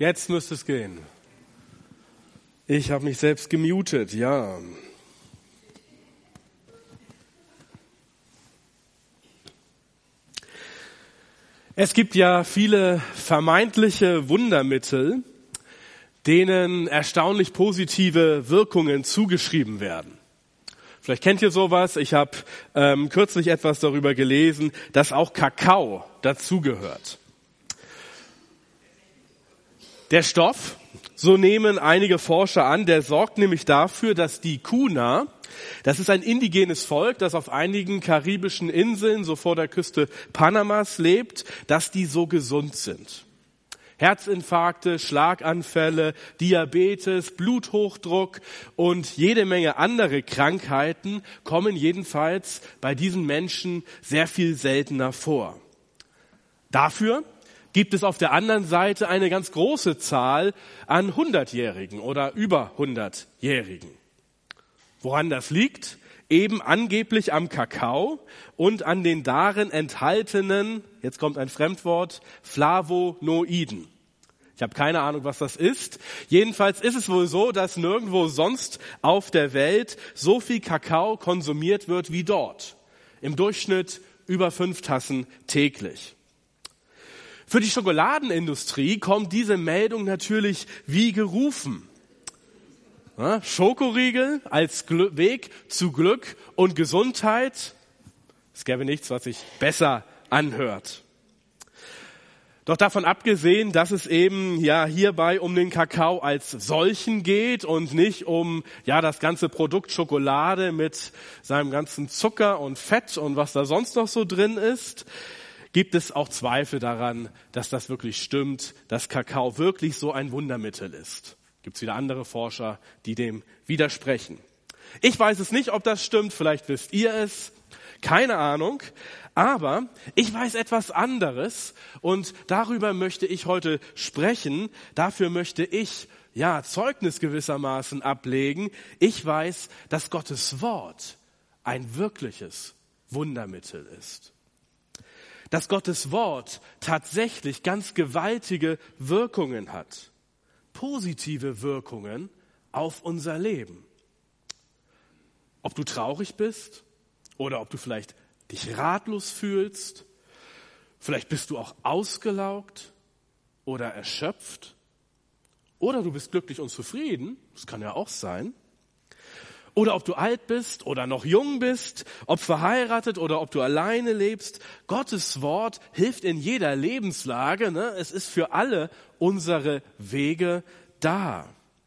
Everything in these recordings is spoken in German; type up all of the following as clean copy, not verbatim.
Jetzt müsste es gehen. Ich habe mich selbst gemutet, ja. Es gibt ja viele vermeintliche Wundermittel, denen erstaunlich positive Wirkungen zugeschrieben werden. Vielleicht kennt ihr sowas. Ich habe kürzlich etwas darüber gelesen, dass auch Kakao dazugehört. Der Stoff, so nehmen einige Forscher an, der sorgt nämlich dafür, dass die Kuna, das ist ein indigenes Volk, das auf einigen karibischen Inseln, so vor der Küste Panamas lebt, dass die so gesund sind. Herzinfarkte, Schlaganfälle, Diabetes, Bluthochdruck und jede Menge andere Krankheiten kommen jedenfalls bei diesen Menschen sehr viel seltener vor. Dafür gibt es auf der anderen Seite eine ganz große Zahl an 100-Jährigen oder über 100-Jährigen. Woran das liegt? Eben angeblich am Kakao und an den darin enthaltenen, jetzt kommt ein Fremdwort, Flavonoiden. Ich habe keine Ahnung, was das ist. Jedenfalls ist es wohl so, dass nirgendwo sonst auf der Welt so viel Kakao konsumiert wird wie dort. Im Durchschnitt über 5 Tassen täglich. Für die Schokoladenindustrie kommt diese Meldung natürlich wie gerufen. Ja, Schokoriegel als Weg zu Glück und Gesundheit. Es gäbe nichts, was sich besser anhört. Doch davon abgesehen, dass es eben hierbei um den Kakao als solchen geht und nicht um das ganze Produkt Schokolade mit seinem ganzen Zucker und Fett und was da sonst noch so drin ist, gibt es auch Zweifel daran, dass das wirklich stimmt, dass Kakao wirklich so ein Wundermittel ist. Gibt es wieder andere Forscher, die dem widersprechen. Ich weiß es nicht, ob das stimmt, vielleicht wisst ihr es, keine Ahnung. Aber ich weiß etwas anderes und darüber möchte ich heute sprechen. Dafür möchte ich Zeugnis gewissermaßen ablegen. Ich weiß, dass Gottes Wort ein wirkliches Wundermittel ist. Dass Gottes Wort tatsächlich ganz gewaltige Wirkungen hat. Positive Wirkungen auf unser Leben. Ob du traurig bist oder ob du vielleicht dich ratlos fühlst, vielleicht bist du auch ausgelaugt oder erschöpft oder du bist glücklich und zufrieden, das kann ja auch sein. Oder ob du alt bist oder noch jung bist, ob verheiratet oder ob du alleine lebst. Gottes Wort hilft in jeder Lebenslage. Es ist für alle unsere Wege da.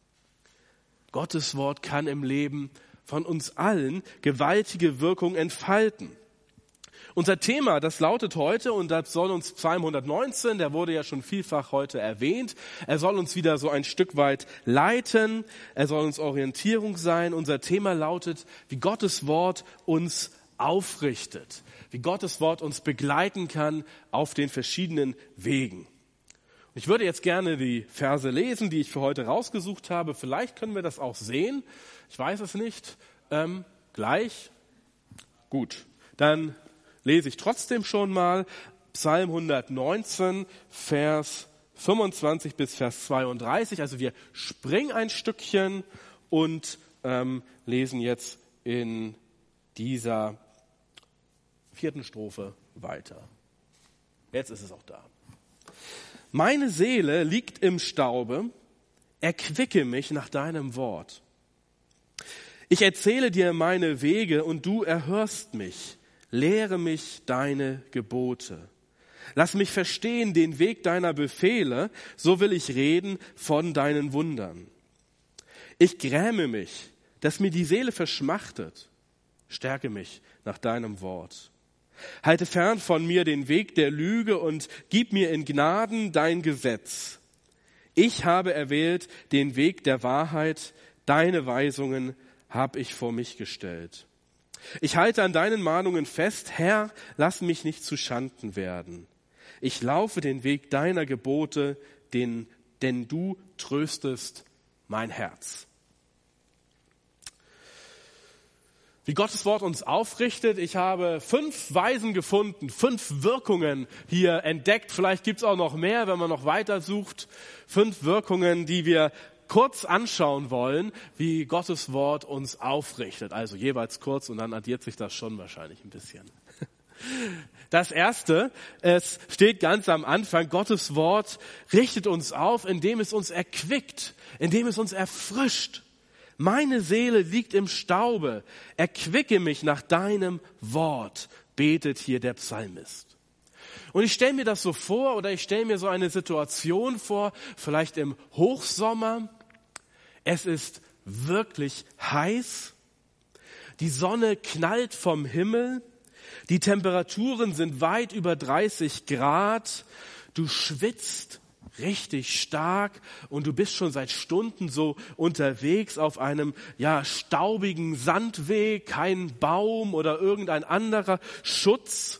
Gottes Wort kann im Leben von uns allen gewaltige Wirkung entfalten. Unser Thema, das lautet heute, und das soll uns Psalm 119, der wurde ja schon vielfach heute erwähnt, er soll uns wieder so ein Stück weit leiten, er soll uns Orientierung sein. Unser Thema lautet, wie Gottes Wort uns aufrichtet, wie Gottes Wort uns begleiten kann auf den verschiedenen Wegen. Ich würde jetzt gerne die Verse lesen, die ich für heute rausgesucht habe. Vielleicht können wir das auch sehen. Ich weiß es nicht. Gleich? Gut, dann lese ich trotzdem schon mal Psalm 119, Vers 25 bis Vers 32. Also wir springen ein Stückchen und lesen jetzt in dieser 4. Strophe weiter. Jetzt ist es auch da. Meine Seele liegt im Staube, erquicke mich nach deinem Wort. Ich erzähle dir meine Wege und du erhörst mich. Lehre mich deine Gebote. Lass mich verstehen den Weg deiner Befehle, so will ich reden von deinen Wundern. Ich gräme mich, dass mir die Seele verschmachtet. Stärke mich nach deinem Wort. Halte fern von mir den Weg der Lüge und gib mir in Gnaden dein Gesetz. Ich habe erwählt den Weg der Wahrheit, deine Weisungen habe ich vor mich gestellt. Ich halte an deinen Mahnungen fest, Herr, lass mich nicht zu Schanden werden. Ich laufe den Weg deiner Gebote, denn du tröstest mein Herz. Wie Gottes Wort uns aufrichtet. Ich habe 5 Weisen gefunden, 5 Wirkungen hier entdeckt. Vielleicht gibt's auch noch mehr, wenn man noch weiter sucht. 5 Wirkungen, die wir kurz anschauen wollen, wie Gottes Wort uns aufrichtet. Also jeweils kurz und dann addiert sich das schon wahrscheinlich ein bisschen. Das Erste, es steht ganz am Anfang, Gottes Wort richtet uns auf, indem es uns erquickt, indem es uns erfrischt. Meine Seele liegt im Staube, erquicke mich nach deinem Wort, betet hier der Psalmist. Und ich stelle mir das so vor, oder ich stelle mir so eine Situation vor, vielleicht im Hochsommer. Es ist wirklich heiß, die Sonne knallt vom Himmel, die Temperaturen sind weit über 30 Grad, du schwitzt richtig stark und du bist schon seit Stunden so unterwegs auf einem staubigen Sandweg, kein Baum oder irgendein anderer Schutz.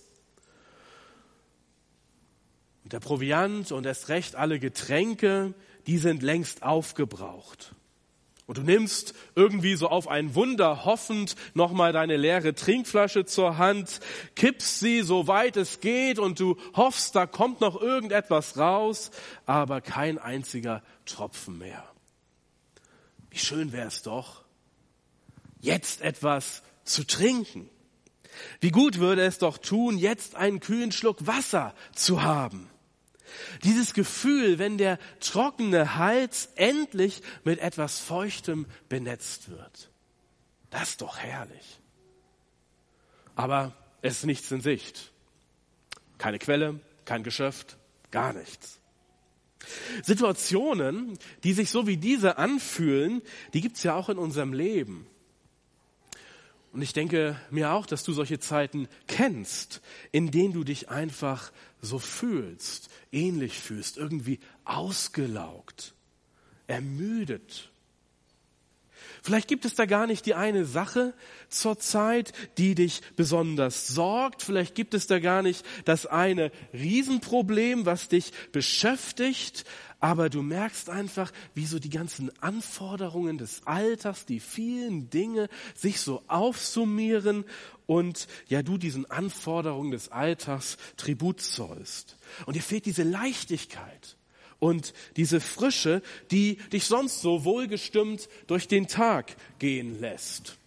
Und der Proviant und erst recht alle Getränke, die sind längst aufgebraucht. Und du nimmst irgendwie so auf ein Wunder hoffend nochmal deine leere Trinkflasche zur Hand, kippst sie so weit es geht und du hoffst, da kommt noch irgendetwas raus, aber kein einziger Tropfen mehr. Wie schön wäre es doch, jetzt etwas zu trinken. Wie gut würde es doch tun, jetzt einen kühlen Schluck Wasser zu haben. Dieses Gefühl, wenn der trockene Hals endlich mit etwas Feuchtem benetzt wird. Das ist doch herrlich. Aber es ist nichts in Sicht. Keine Quelle, kein Geschäft, gar nichts. Situationen, die sich so wie diese anfühlen, die gibt's ja auch in unserem Leben. Und ich denke mir auch, dass du solche Zeiten kennst, in denen du dich einfach so fühlst, ähnlich fühlst, irgendwie ausgelaugt, ermüdet. Vielleicht gibt es da gar nicht die eine Sache zur Zeit, die dich besonders sorgt. Vielleicht gibt es da gar nicht das eine Riesenproblem, was dich beschäftigt. Aber du merkst einfach, wie so die ganzen Anforderungen des Alltags, die vielen Dinge sich so aufsummieren und du diesen Anforderungen des Alltags Tribut zollst. Und dir fehlt diese Leichtigkeit und diese Frische, die dich sonst so wohlgestimmt durch den Tag gehen lässt.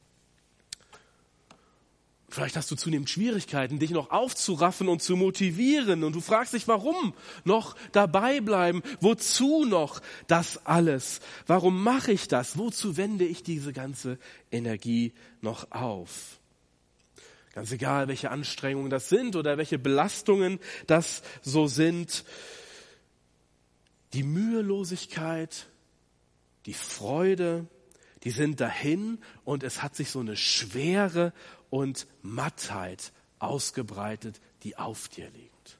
Vielleicht hast du zunehmend Schwierigkeiten, dich noch aufzuraffen und zu motivieren. Und du fragst dich, warum noch dabei bleiben? Wozu noch das alles? Warum mache ich das? Wozu wende ich diese ganze Energie noch auf? Ganz egal, welche Anstrengungen das sind oder welche Belastungen das so sind. Die Mühelosigkeit, die Freude, die sind dahin und es hat sich so eine Schwere und Mattheit ausgebreitet, die auf dir liegt.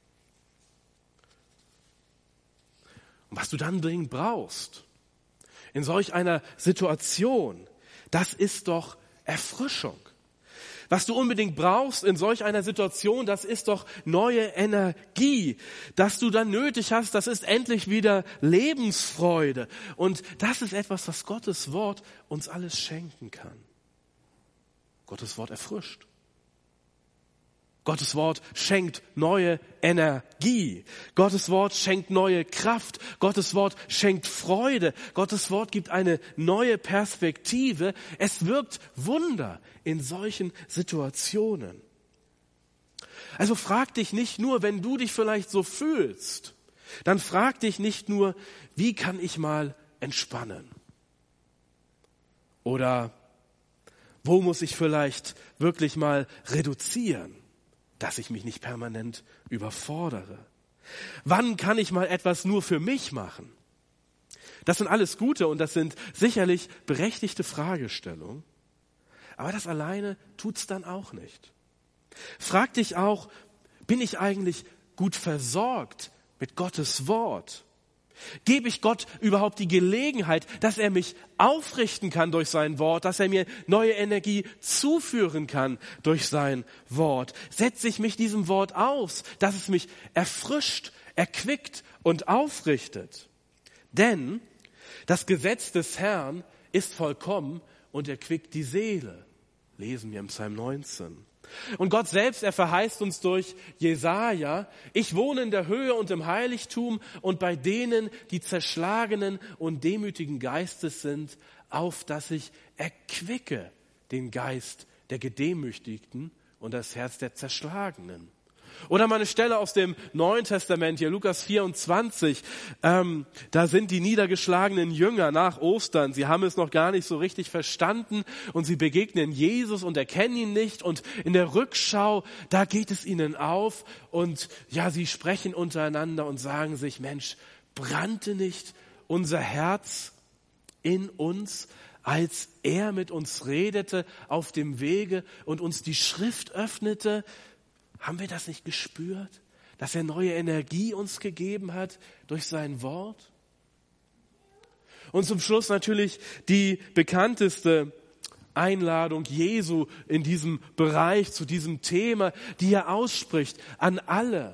Und was du dann dringend brauchst, in solch einer Situation, das ist doch Erfrischung. Was du unbedingt brauchst in solch einer Situation, das ist doch neue Energie. Das du dann nötig hast, das ist endlich wieder Lebensfreude. Und das ist etwas, was Gottes Wort uns alles schenken kann. Gottes Wort erfrischt. Gottes Wort schenkt neue Energie. Gottes Wort schenkt neue Kraft. Gottes Wort schenkt Freude. Gottes Wort gibt eine neue Perspektive. Es wirkt Wunder in solchen Situationen. Also frag dich nicht nur, wenn du dich vielleicht so fühlst, dann frag dich nicht nur, wie kann ich mal entspannen? Oder wo muss ich vielleicht wirklich mal reduzieren, dass ich mich nicht permanent überfordere? Wann kann ich mal etwas nur für mich machen? Das sind alles gute und das sind sicherlich berechtigte Fragestellungen. Aber das alleine tut's dann auch nicht. Frag dich auch, bin ich eigentlich gut versorgt mit Gottes Wort? Gebe ich Gott überhaupt die Gelegenheit, dass er mich aufrichten kann durch sein Wort, dass er mir neue Energie zuführen kann durch sein Wort? Setze ich mich diesem Wort aus, dass es mich erfrischt, erquickt und aufrichtet? Denn das Gesetz des Herrn ist vollkommen und erquickt die Seele. lesen wir im Psalm 19. Und Gott selbst, er verheißt uns durch Jesaja: Ich wohne in der Höhe und im Heiligtum und bei denen, die zerschlagenen und demütigen Geistes sind, auf dass ich erquicke den Geist der Gedemütigten und das Herz der Zerschlagenen. Oder mal eine Stelle aus dem Neuen Testament, hier Lukas 24, da sind die niedergeschlagenen Jünger nach Ostern, sie haben es noch gar nicht so richtig verstanden und sie begegnen Jesus und erkennen ihn nicht, und in der Rückschau, da geht es ihnen auf und ja, sie sprechen untereinander und sagen sich: Mensch, brannte nicht unser Herz in uns, als er mit uns redete auf dem Wege und uns die Schrift öffnete? Haben wir das nicht gespürt, dass er neue Energie uns gegeben hat durch sein Wort? Und zum Schluss natürlich die bekannteste Einladung Jesu in diesem Bereich, zu diesem Thema, die er ausspricht an alle.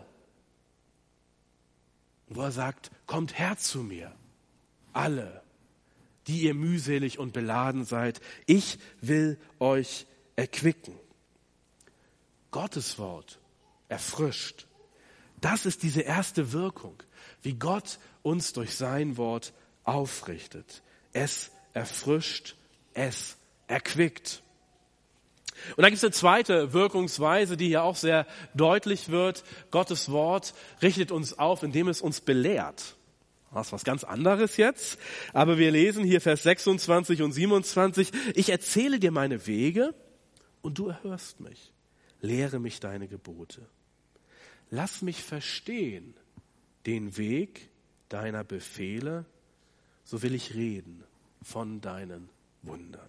Wo er sagt: Kommt her zu mir, alle, die ihr mühselig und beladen seid. Ich will euch erquicken. Gottes Wort erfrischt. Das ist diese erste Wirkung, wie Gott uns durch sein Wort aufrichtet. Es erfrischt, es erquickt. Und dann gibt es eine zweite Wirkungsweise, die hier auch sehr deutlich wird. Gottes Wort richtet uns auf, indem es uns belehrt. Das ist was ganz anderes jetzt. Aber wir lesen hier Vers 26 und 27. Ich erzähle dir meine Wege und du erhörst mich. Lehre mich deine Gebote. Lass mich verstehen den Weg deiner Befehle, so will ich reden von deinen Wundern.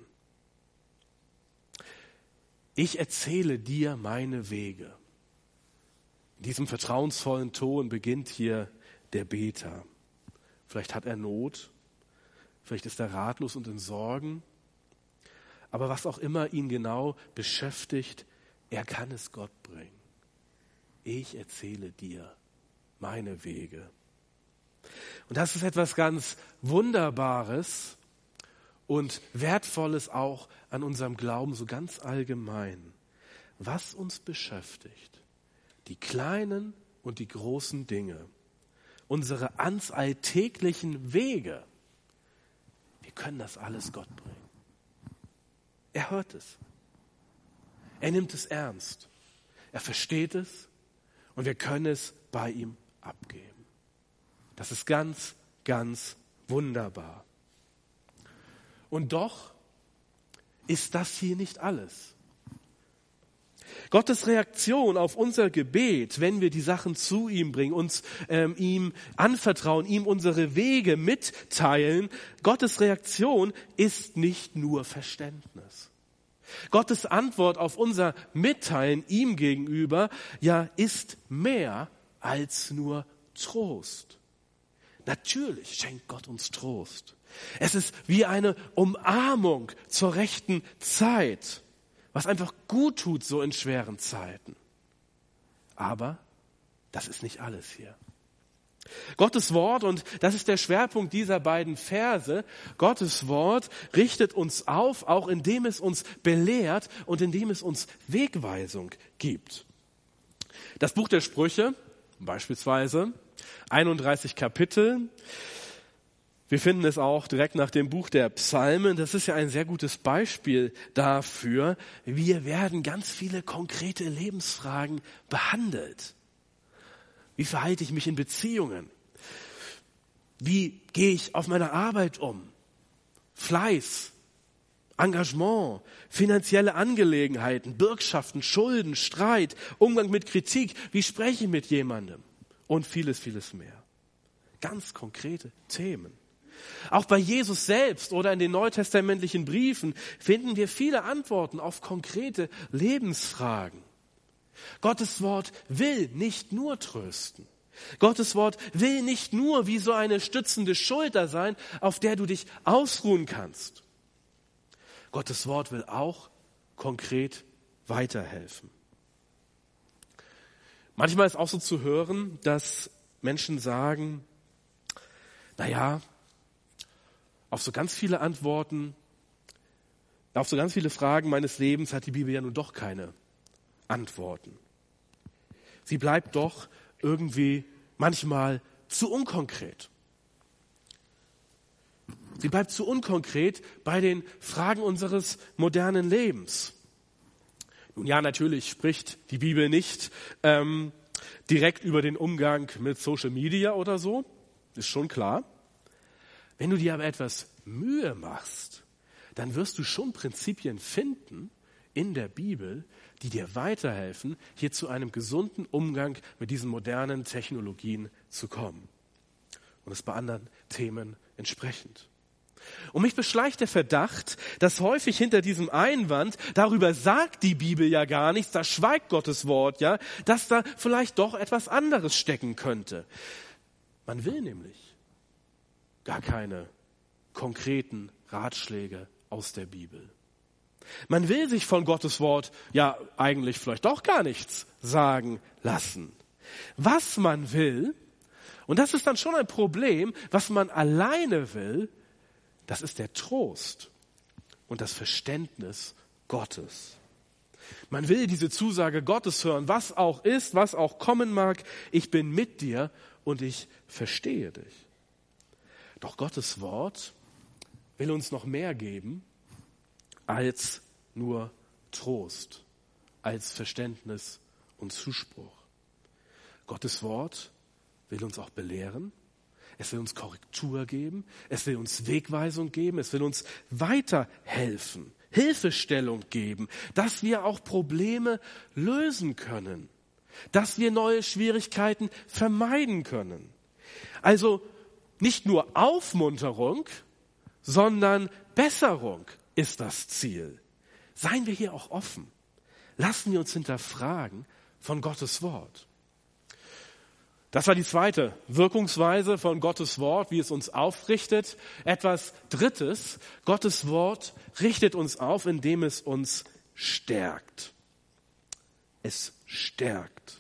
Ich erzähle dir meine Wege. In diesem vertrauensvollen Ton beginnt hier der Beter. Vielleicht hat er Not, vielleicht ist er ratlos und in Sorgen, aber was auch immer ihn genau beschäftigt, er kann es Gott bringen. Ich erzähle dir meine Wege. Und das ist etwas ganz Wunderbares und Wertvolles auch an unserem Glauben, so ganz allgemein. Was uns beschäftigt, die kleinen und die großen Dinge, unsere ganz alltäglichen Wege, wir können das alles Gott bringen. Er hört es. Er nimmt es ernst. Er versteht es und wir können es bei ihm abgeben. Das ist ganz, ganz wunderbar. Und doch ist das hier nicht alles. Gottes Reaktion auf unser Gebet, wenn wir die Sachen zu ihm bringen, uns ihm anvertrauen, ihm unsere Wege mitteilen, Gottes Reaktion ist nicht nur Verständnis. Gottes Antwort auf unser Mitteilen ihm gegenüber, ja, ist mehr als nur Trost. Natürlich schenkt Gott uns Trost. Es ist wie eine Umarmung zur rechten Zeit, was einfach gut tut so in schweren Zeiten. Aber das ist nicht alles hier. Gottes Wort, und das ist der Schwerpunkt dieser beiden Verse, Gottes Wort richtet uns auf, auch indem es uns belehrt und indem es uns Wegweisung gibt. Das Buch der Sprüche, beispielsweise, 31 Kapitel, wir finden es auch direkt nach dem Buch der Psalmen. Das ist ja ein sehr gutes Beispiel dafür. Wir werden ganz viele konkrete Lebensfragen behandelt. Wie verhalte ich mich in Beziehungen? Wie gehe ich auf meine Arbeit um? Fleiß, Engagement, finanzielle Angelegenheiten, Bürgschaften, Schulden, Streit, Umgang mit Kritik. Wie spreche ich mit jemandem? Und vieles, vieles mehr. Ganz konkrete Themen. Auch bei Jesus selbst oder in den neutestamentlichen Briefen finden wir viele Antworten auf konkrete Lebensfragen. Gottes Wort will nicht nur trösten. Gottes Wort will nicht nur wie so eine stützende Schulter sein, auf der du dich ausruhen kannst. Gottes Wort will auch konkret weiterhelfen. Manchmal ist auch so zu hören, dass Menschen sagen, naja, auf so ganz viele Antworten, Auf so ganz viele Fragen meines Lebens hat die Bibel ja nun doch keine Antworten. Sie bleibt doch irgendwie manchmal zu unkonkret. Sie bleibt zu unkonkret bei den Fragen unseres modernen Lebens. Nun ja, natürlich spricht die Bibel nicht direkt über den Umgang mit Social Media oder so, ist schon klar. Wenn du dir aber etwas Mühe machst, dann wirst du schon Prinzipien finden in der Bibel, die dir weiterhelfen, hier zu einem gesunden Umgang mit diesen modernen Technologien zu kommen. Und es bei anderen Themen entsprechend. Und mich beschleicht der Verdacht, dass häufig hinter diesem Einwand, darüber sagt die Bibel ja gar nichts, da schweigt Gottes Wort, ja, dass da vielleicht doch etwas anderes stecken könnte. Man will nämlich gar keine konkreten Ratschläge aus der Bibel. Man will sich von Gottes Wort ja eigentlich vielleicht doch gar nichts sagen lassen. Was man will, und das ist dann schon ein Problem, was man alleine will, das ist der Trost und das Verständnis Gottes. Man will diese Zusage Gottes hören, was auch ist, was auch kommen mag, ich bin mit dir und ich verstehe dich. Doch Gottes Wort will uns noch mehr geben als nur Trost, als Verständnis und Zuspruch. Gottes Wort will uns auch belehren, es will uns Korrektur geben, es will uns Wegweisung geben, es will uns weiterhelfen, Hilfestellung geben, dass wir auch Probleme lösen können, dass wir neue Schwierigkeiten vermeiden können. Also nicht nur Aufmunterung, sondern Besserung ist das Ziel. Seien wir hier auch offen. Lassen wir uns hinterfragen von Gottes Wort. Das war die zweite Wirkungsweise von Gottes Wort, wie es uns aufrichtet. Etwas Drittes, Gottes Wort richtet uns auf, indem es uns stärkt. Es stärkt.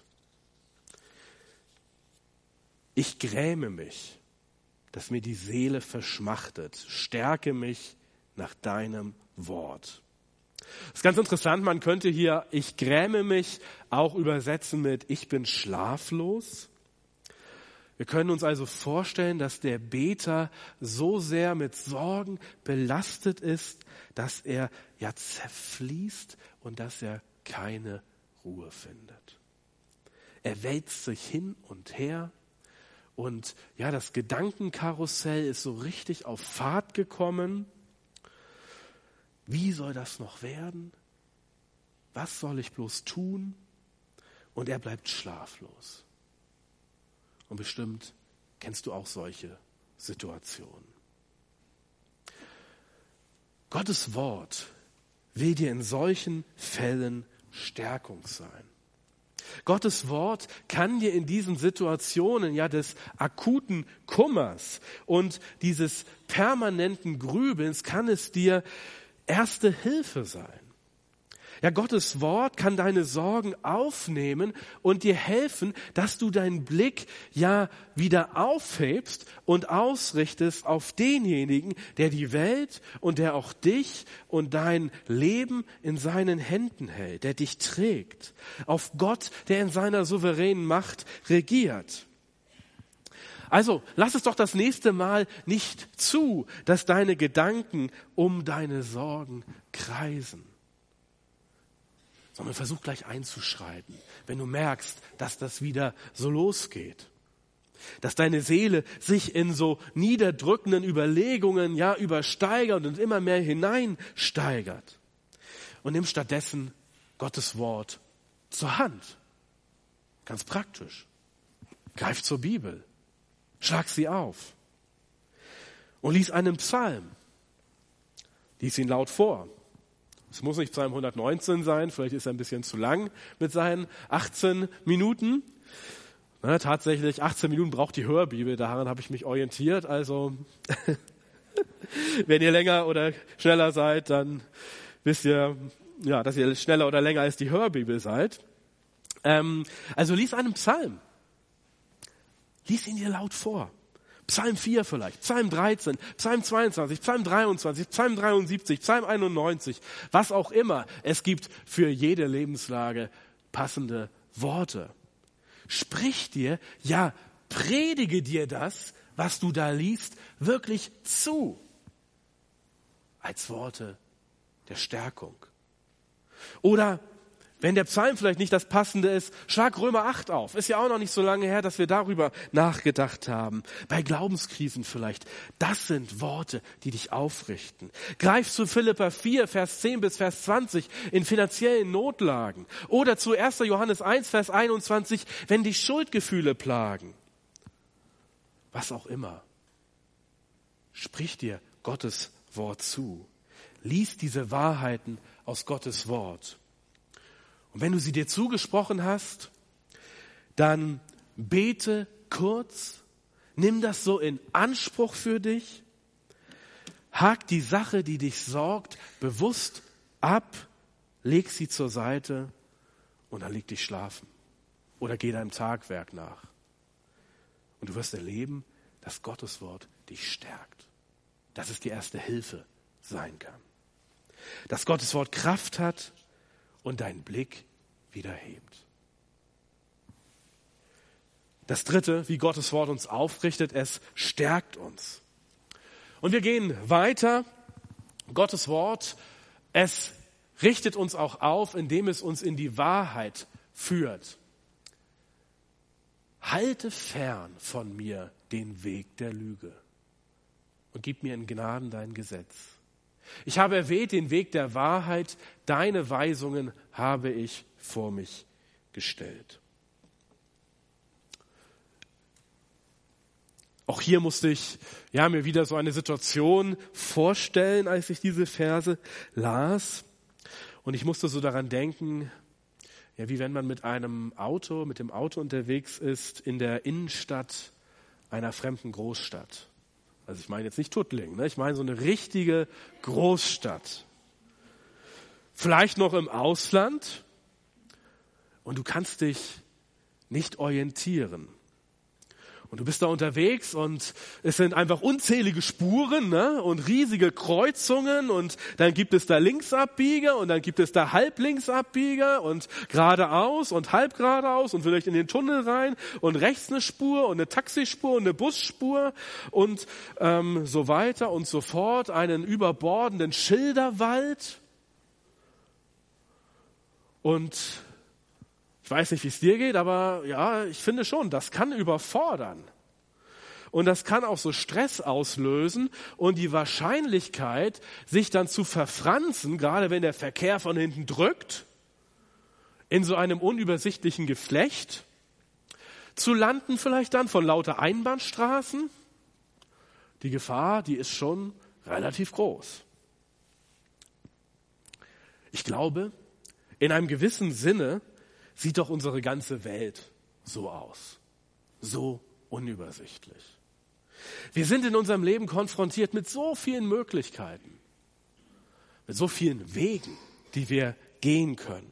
Ich gräme mich, dass mir die Seele verschmachtet. Stärke mich nach deinem Wort. Das ist ganz interessant, man könnte hier ich gräme mich auch übersetzen mit ich bin schlaflos. Wir können uns also vorstellen, dass der Beter so sehr mit Sorgen belastet ist, dass er ja zerfließt und dass er keine Ruhe findet. Er wälzt sich hin und her und ja, das Gedankenkarussell ist so richtig auf Fahrt gekommen. Wie soll das noch werden? Was soll ich bloß tun? Und er bleibt schlaflos. Und bestimmt kennst du auch solche Situationen. Gottes Wort will dir in solchen Fällen Stärkung sein. Gottes Wort kann dir in diesen Situationen ja des akuten Kummers und dieses permanenten Grübelns, kann es dir erste Hilfe sein. Ja, Gottes Wort kann deine Sorgen aufnehmen und dir helfen, dass du deinen Blick ja wieder aufhebst und ausrichtest auf denjenigen, der die Welt und der auch dich und dein Leben in seinen Händen hält, der dich trägt. Auf Gott, der in seiner souveränen Macht regiert. Also, lass es doch das nächste Mal nicht zu, dass deine Gedanken um deine Sorgen kreisen. Sondern versuch gleich einzuschreiten, wenn du merkst, dass das wieder so losgeht. Dass deine Seele sich in so niederdrückenden Überlegungen ja übersteigert und immer mehr hineinsteigert. Und nimm stattdessen Gottes Wort zur Hand. Ganz praktisch. Greif zur Bibel. Schlag sie auf. Und lies einen Psalm. Lies ihn laut vor. Es muss nicht Psalm 119 sein, vielleicht ist er ein bisschen zu lang mit seinen 18 Minuten. Na, tatsächlich, 18 Minuten braucht die Hörbibel, daran habe ich mich orientiert. Also, wenn ihr länger oder schneller seid, dann wisst ihr, ja, dass ihr schneller oder länger als die Hörbibel seid. Also lies einen Psalm. Lies ihn dir laut vor. Psalm 4 vielleicht, Psalm 13, Psalm 22, Psalm 23, Psalm 73, Psalm 91, was auch immer. Es gibt für jede Lebenslage passende Worte. Sprich dir, ja, predige dir das, was du da liest, wirklich zu. Als Worte der Stärkung. Oder wenn der Psalm vielleicht nicht das Passende ist, schlag Römer 8 auf. Ist ja auch noch nicht so lange her, dass wir darüber nachgedacht haben. Bei Glaubenskrisen vielleicht. Das sind Worte, die dich aufrichten. Greif zu Philipper 4, Vers 10 bis Vers 20 in finanziellen Notlagen. Oder zu 1. Johannes 1, Vers 21, wenn dich Schuldgefühle plagen. Was auch immer. Sprich dir Gottes Wort zu. Lies diese Wahrheiten aus Gottes Wort. Und wenn du sie dir zugesprochen hast, dann bete kurz, nimm das so in Anspruch für dich, hak die Sache, die dich sorgt, bewusst ab, leg sie zur Seite und dann leg dich schlafen oder geh deinem Tagwerk nach. Und du wirst erleben, dass Gottes Wort dich stärkt, dass es die erste Hilfe sein kann, dass Gottes Wort Kraft hat und deinen Blick wieder hebt. Das dritte, wie Gottes Wort uns aufrichtet, es stärkt uns. Und wir gehen weiter. Gottes Wort, es richtet uns auch auf, indem es uns in die Wahrheit führt. Halte fern von mir den Weg der Lüge und gib mir in Gnaden dein Gesetz. Ich habe erwählt den Weg der Wahrheit, deine Weisungen habe ich vor mich gestellt. Auch hier musste ich mir wieder so eine Situation vorstellen, als ich diese Verse las. Und ich musste so daran denken, wie wenn man mit dem Auto unterwegs ist in der Innenstadt einer fremden Großstadt. Also ich meine jetzt nicht Tuttlingen, ich meine so eine richtige Großstadt. Vielleicht noch im Ausland und du kannst dich nicht orientieren. Und du bist da unterwegs und es sind einfach unzählige Spuren und riesige Kreuzungen und dann gibt es da Linksabbieger und dann gibt es da Halblinksabbieger und geradeaus und halb geradeaus und vielleicht in den Tunnel rein und rechts eine Spur und eine Taxispur und eine Busspur und so weiter und so fort, einen überbordenden Schilderwald. Und ich weiß nicht, wie es dir geht, aber ich finde schon, das kann überfordern. Und das kann auch so Stress auslösen und die Wahrscheinlichkeit, sich dann zu verfranzen, gerade wenn der Verkehr von hinten drückt, in so einem unübersichtlichen Geflecht, zu landen vielleicht dann von lauter Einbahnstraßen. Die Gefahr, die ist schon relativ groß. Ich glaube, in einem gewissen Sinne sieht doch unsere ganze Welt so aus, so unübersichtlich. Wir sind in unserem Leben konfrontiert mit so vielen Möglichkeiten, mit so vielen Wegen, die wir gehen können.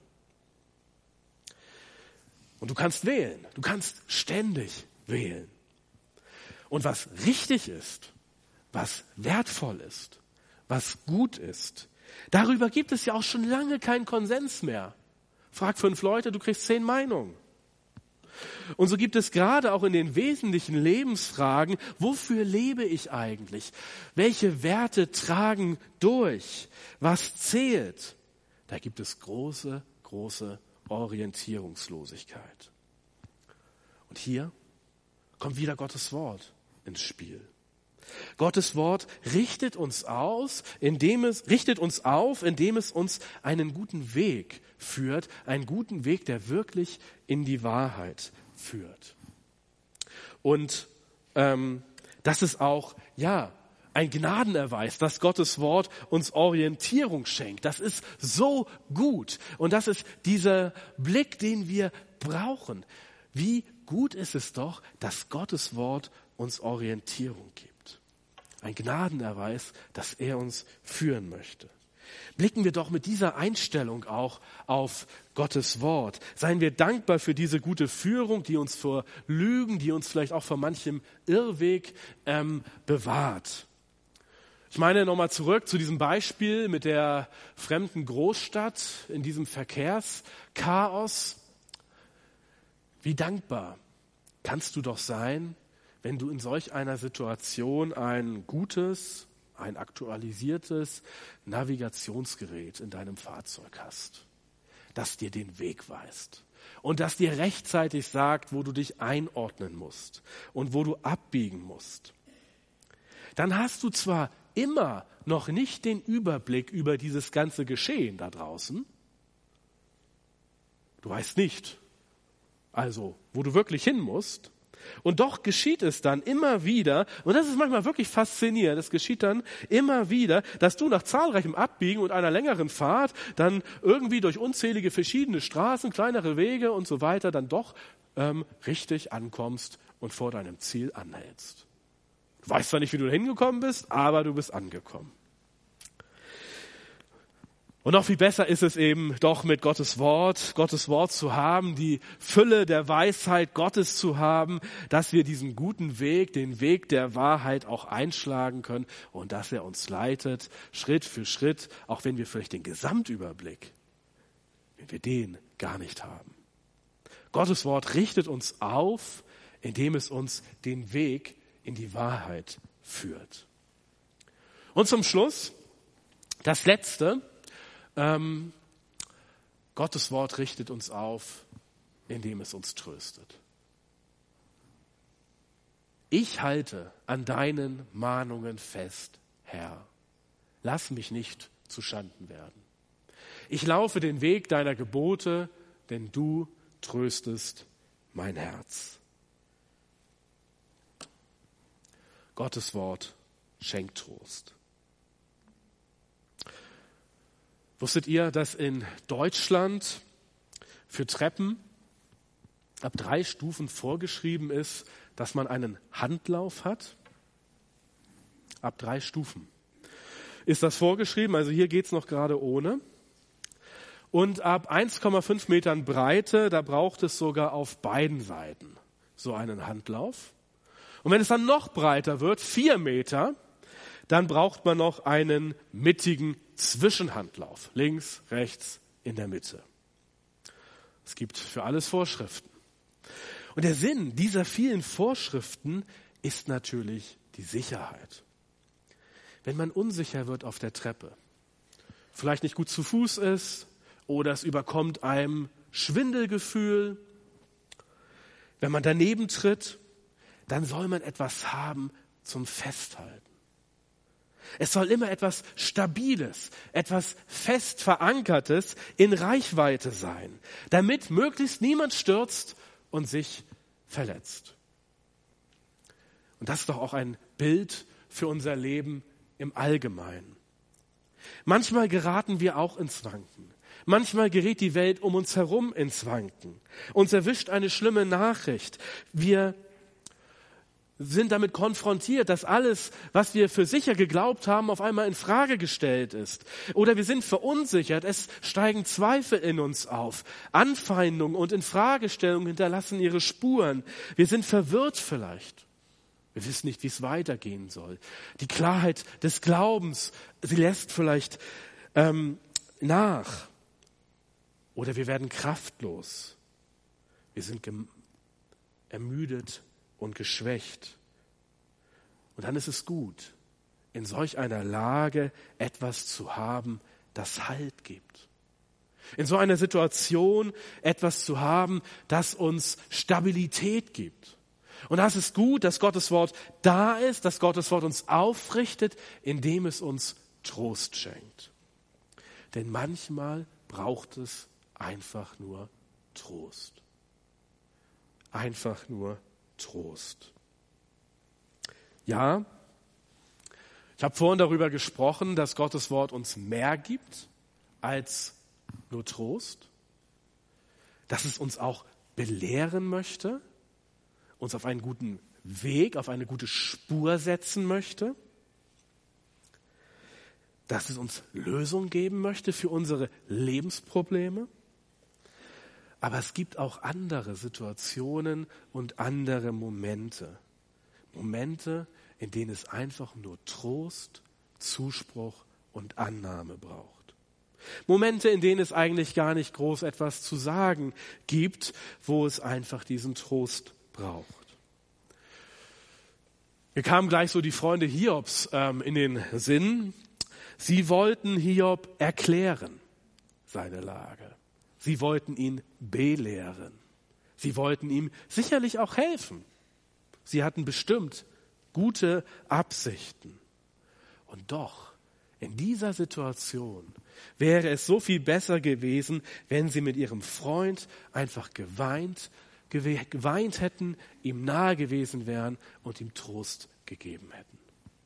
Und du kannst wählen, du kannst ständig wählen. Und was richtig ist, was wertvoll ist, was gut ist, darüber gibt es ja auch schon lange keinen Konsens mehr. Frag 5 Leute, du kriegst 10 Meinungen. Und so gibt es gerade auch in den wesentlichen Lebensfragen, wofür lebe ich eigentlich? Welche Werte tragen durch? Was zählt? Da gibt es große, große Orientierungslosigkeit. Und hier kommt wieder Gottes Wort ins Spiel. Gottes Wort richtet uns auf, indem es uns einen guten Weg führt, einen guten Weg, der wirklich in die Wahrheit führt. Und das ist auch, ein Gnadenerweis, dass Gottes Wort uns Orientierung schenkt. Das ist so gut. Und das ist dieser Blick, den wir brauchen. Wie gut ist es doch, dass Gottes Wort uns Orientierung gibt. Ein Gnadenerweis, dass er uns führen möchte. Blicken wir doch mit dieser Einstellung auch auf Gottes Wort. Seien wir dankbar für diese gute Führung, die uns vor Lügen, die uns vielleicht auch vor manchem Irrweg bewahrt. Ich meine nochmal zurück zu diesem Beispiel mit der fremden Großstadt in diesem Verkehrschaos. Wie dankbar kannst du doch sein, wenn du in solch einer Situation ein gutes, ein aktualisiertes Navigationsgerät in deinem Fahrzeug hast, das dir den Weg weist und das dir rechtzeitig sagt, wo du dich einordnen musst und wo du abbiegen musst. Dann hast du zwar immer noch nicht den Überblick über dieses ganze Geschehen da draußen. Du weißt nicht, also, wo du wirklich hin musst. Und doch geschieht es dann immer wieder, und das ist manchmal wirklich faszinierend, es geschieht dann immer wieder, dass du nach zahlreichem Abbiegen und einer längeren Fahrt dann irgendwie durch unzählige verschiedene Straßen, kleinere Wege und so weiter dann doch richtig ankommst und vor deinem Ziel anhältst. Du weißt zwar nicht, wie du hingekommen bist, aber du bist angekommen. Und noch viel besser ist es eben doch mit Gottes Wort zu haben, die Fülle der Weisheit Gottes zu haben, dass wir diesen guten Weg, den Weg der Wahrheit auch einschlagen können und dass er uns leitet, Schritt für Schritt, auch wenn wir vielleicht den Gesamtüberblick, wenn wir den gar nicht haben. Gottes Wort richtet uns auf, indem es uns den Weg in die Wahrheit führt. Und zum Schluss, das Letzte, Gottes Wort richtet uns auf, indem es uns tröstet. Ich halte an deinen Mahnungen fest, Herr. Lass mich nicht zu Schanden werden. Ich laufe den Weg deiner Gebote, denn du tröstest mein Herz. Gottes Wort schenkt Trost. Wusstet ihr, dass in Deutschland für Treppen ab 3 Stufen vorgeschrieben ist, dass man einen Handlauf hat? Ab 3 Stufen ist das vorgeschrieben, also hier geht es noch gerade ohne. Und ab 1,5 Metern Breite, da braucht es sogar auf beiden Seiten so einen Handlauf. Und wenn es dann noch breiter wird, 4 Meter, dann braucht man noch einen mittigen Zwischenhandlauf. Links, rechts, in der Mitte. Es gibt für alles Vorschriften. Und der Sinn dieser vielen Vorschriften ist natürlich die Sicherheit. Wenn man unsicher wird auf der Treppe, vielleicht nicht gut zu Fuß ist oder es überkommt einem Schwindelgefühl, wenn man daneben tritt, dann soll man etwas haben zum Festhalten. Es soll immer etwas Stabiles, etwas fest Verankertes in Reichweite sein, damit möglichst niemand stürzt und sich verletzt. Und das ist doch auch ein Bild für unser Leben im Allgemeinen. Manchmal geraten wir auch ins Wanken. Manchmal gerät die Welt um uns herum ins Wanken. Uns erwischt eine schlimme Nachricht. Wir sind damit konfrontiert, dass alles, was wir für sicher geglaubt haben, auf einmal in Frage gestellt ist. Oder wir sind verunsichert, es steigen Zweifel in uns auf. Anfeindung und Infragestellung hinterlassen ihre Spuren. Wir sind verwirrt vielleicht. Wir wissen nicht, wie es weitergehen soll. Die Klarheit des Glaubens, sie lässt vielleicht nach. Oder wir werden kraftlos. Wir sind ermüdet und geschwächt. Und dann ist es gut, in solch einer Lage etwas zu haben, das Halt gibt. In so einer Situation etwas zu haben, das uns Stabilität gibt. Und das ist gut, dass Gottes Wort da ist, dass Gottes Wort uns aufrichtet, indem es uns Trost schenkt. Denn manchmal braucht es einfach nur Trost. Einfach nur Trost. Ja, ich habe vorhin darüber gesprochen, dass Gottes Wort uns mehr gibt als nur Trost, dass es uns auch belehren möchte, uns auf einen guten Weg, auf eine gute Spur setzen möchte. dass es uns Lösungen geben möchte für unsere Lebensprobleme. Aber es gibt auch andere Situationen und andere Momente. Momente, in denen es einfach nur Trost, Zuspruch und Annahme braucht. Momente, in denen es eigentlich gar nicht groß etwas zu sagen gibt, wo es einfach diesen Trost braucht. Mir kamen gleich so die Freunde Hiobs in den Sinn. Sie wollten Hiob erklären, seine Lage. Sie wollten ihn belehren. Sie wollten ihm sicherlich auch helfen. Sie hatten bestimmt gute Absichten. Und doch, in dieser Situation wäre es so viel besser gewesen, wenn sie mit ihrem Freund einfach geweint hätten, ihm nahe gewesen wären und ihm Trost gegeben hätten.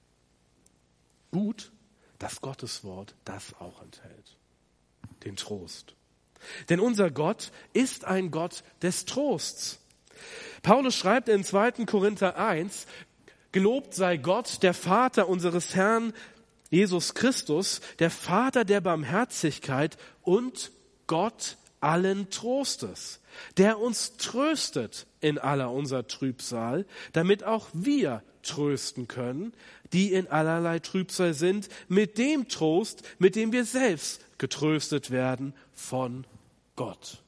Gut, dass Gottes Wort das auch enthält, den Trost. Denn unser Gott ist ein Gott des Trosts. Paulus schreibt in 2. Korinther 1, gelobt sei Gott, der Vater unseres Herrn Jesus Christus, der Vater der Barmherzigkeit und Gott allen Trostes, der uns tröstet in aller unserer Trübsal, damit auch wir trösten können, die in allerlei Trübsal sind, mit dem Trost, mit dem wir selbst getröstet werden von Gott.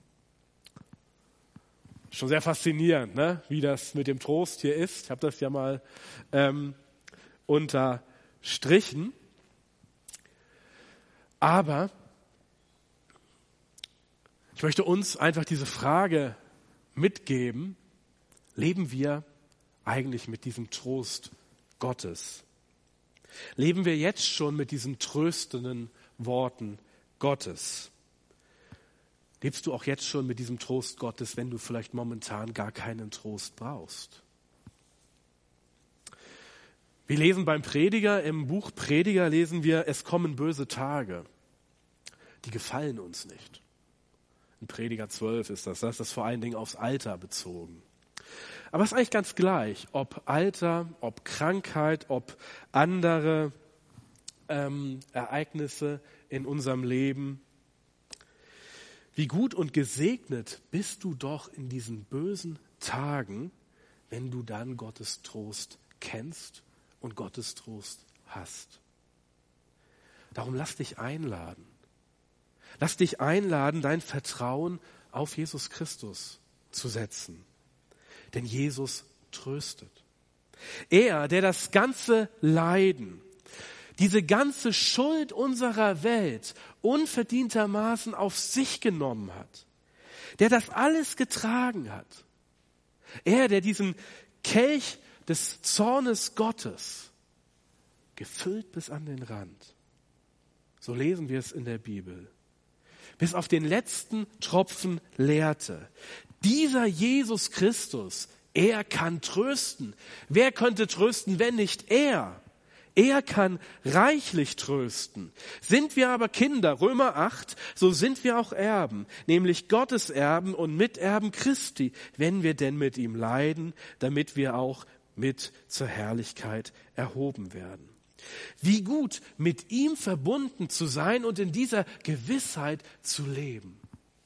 Schon sehr faszinierend, ne? Wie das mit dem Trost hier ist. Ich habe das ja mal unterstrichen. Aber ich möchte uns einfach diese Frage mitgeben: Leben wir eigentlich mit diesem Trost Gottes? Leben wir jetzt schon mit diesen tröstenden Worten Gottes? Lebst du auch jetzt schon mit diesem Trost Gottes, wenn du vielleicht momentan gar keinen Trost brauchst? Wir lesen beim Prediger, im Buch Prediger lesen wir, es kommen böse Tage, die gefallen uns nicht. In Prediger 12 ist das ist vor allen Dingen aufs Alter bezogen. Aber es ist eigentlich ganz gleich, ob Alter, ob Krankheit, ob andere Ereignisse in unserem Leben. Wie gut und gesegnet bist du doch in diesen bösen Tagen, wenn du dann Gottes Trost kennst und Gottes Trost hast. Darum lass dich einladen. Lass dich einladen, dein Vertrauen auf Jesus Christus zu setzen. Denn Jesus tröstet. Er, der das ganze Leiden, diese ganze Schuld unserer Welt unverdientermaßen auf sich genommen hat, der das alles getragen hat, er, der diesen Kelch des Zornes Gottes gefüllt bis an den Rand, so lesen wir es in der Bibel, bis auf den letzten Tropfen leerte. Dieser Jesus Christus, er kann trösten. Wer könnte trösten, wenn nicht er? Er kann reichlich trösten. Sind wir aber Kinder, Römer 8, so sind wir auch Erben, nämlich Gottes Erben und Miterben Christi, wenn wir denn mit ihm leiden, damit wir auch mit zur Herrlichkeit erhoben werden. Wie gut, mit ihm verbunden zu sein und in dieser Gewissheit zu leben.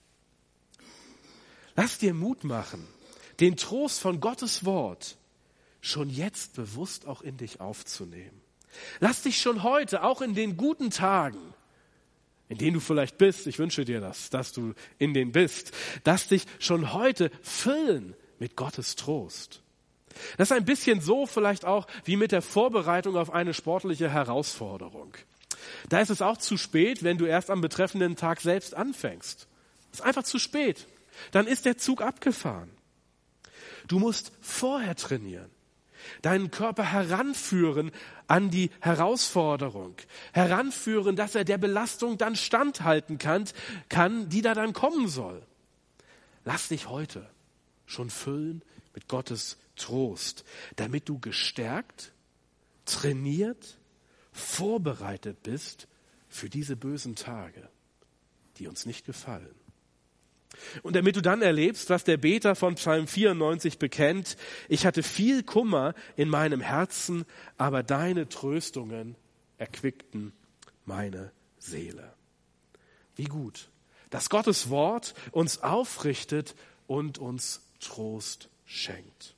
Lass dir Mut machen, den Trost von Gottes Wort schon jetzt bewusst auch in dich aufzunehmen. Lass dich schon heute, auch in den guten Tagen, in denen du vielleicht bist, ich wünsche dir das, dass du in denen bist, lass dich schon heute füllen mit Gottes Trost. Das ist ein bisschen so vielleicht auch wie mit der Vorbereitung auf eine sportliche Herausforderung. Da ist es auch zu spät, wenn du erst am betreffenden Tag selbst anfängst. Es ist einfach zu spät. Dann ist der Zug abgefahren. Du musst vorher trainieren. Deinen Körper heranführen an die Herausforderung. Heranführen, dass er der Belastung dann standhalten kann, die da dann kommen soll. Lass dich heute schon füllen mit Gottes Trost, damit du gestärkt, trainiert, vorbereitet bist für diese bösen Tage, die uns nicht gefallen. Und damit du dann erlebst, was der Beter von Psalm 94 bekennt: Ich hatte viel Kummer in meinem Herzen, aber deine Tröstungen erquickten meine Seele. Wie gut, dass Gottes Wort uns aufrichtet und uns Trost schenkt.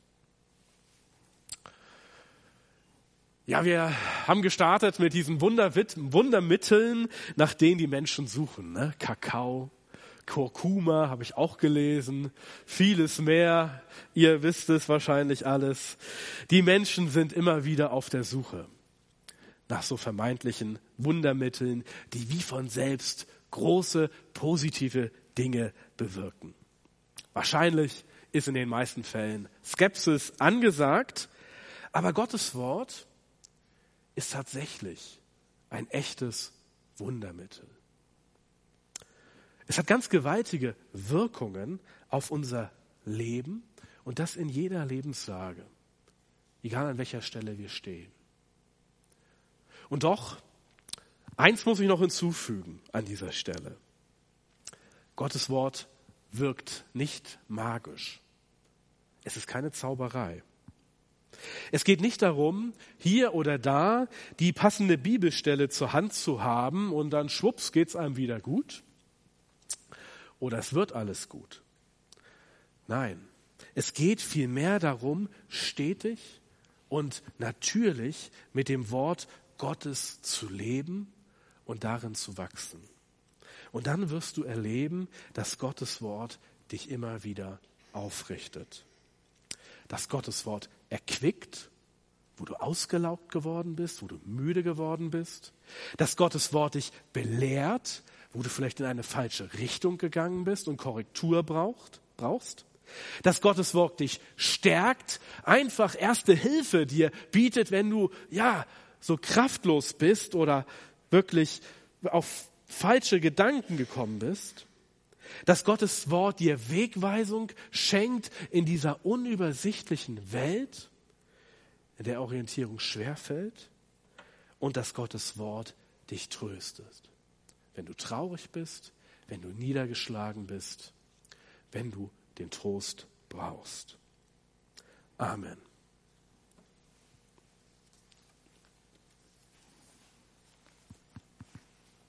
Ja, wir haben gestartet mit diesen Wundermitteln, nach denen die Menschen suchen. Ne? Kakao, Kurkuma habe ich auch gelesen, vieles mehr. Ihr wisst es wahrscheinlich alles. Die Menschen sind immer wieder auf der Suche nach so vermeintlichen Wundermitteln, die wie von selbst große positive Dinge bewirken. Wahrscheinlich ist in den meisten Fällen Skepsis angesagt, aber Gottes Wort ist tatsächlich ein echtes Wundermittel. Es hat ganz gewaltige Wirkungen auf unser Leben und das in jeder Lebenslage, egal an welcher Stelle wir stehen. Und doch, eins muss ich noch hinzufügen an dieser Stelle. Gottes Wort wirkt nicht magisch. Es ist keine Zauberei. Es geht nicht darum, hier oder da die passende Bibelstelle zur Hand zu haben und dann schwupps geht's einem wieder gut. Oder es wird alles gut. Nein, es geht vielmehr darum, stetig und natürlich mit dem Wort Gottes zu leben und darin zu wachsen. Und dann wirst du erleben, dass Gottes Wort dich immer wieder aufrichtet. Dass Gottes Wort erquickt, wo du ausgelaugt geworden bist, wo du müde geworden bist. Dass Gottes Wort dich belehrt, wo du vielleicht in eine falsche Richtung gegangen bist und Korrektur brauchst. Dass Gottes Wort dich stärkt, einfach erste Hilfe dir bietet, wenn du so kraftlos bist oder wirklich auf falsche Gedanken gekommen bist. Dass Gottes Wort dir Wegweisung schenkt in dieser unübersichtlichen Welt, in der Orientierung schwerfällt. Und dass Gottes Wort dich tröstet. Wenn du traurig bist, wenn du niedergeschlagen bist, wenn du den Trost brauchst. Amen.